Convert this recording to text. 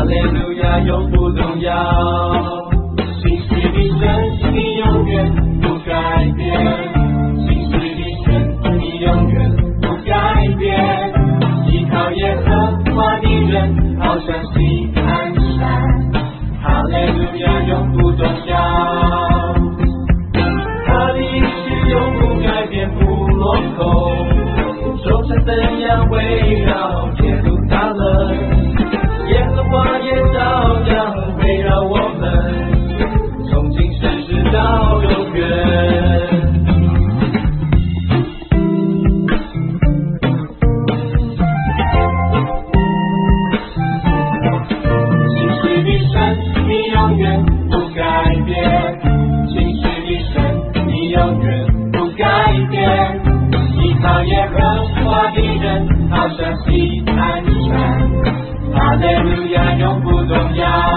利路亚永不动摇。信实的神，你永远不改变，信实的神，你永远不改变。依靠耶和华的人，好像西安山。哈利路亚永不动摇，他的意志永不改变，不落空。众山怎样围绕耶路撒冷，耶和华也照样围绕我们，从今世世到永远。信实的神，你永远不改变，信实的神，你永远不改变。依靠耶和华的人，好像西安山。哈利路亚永不动摇。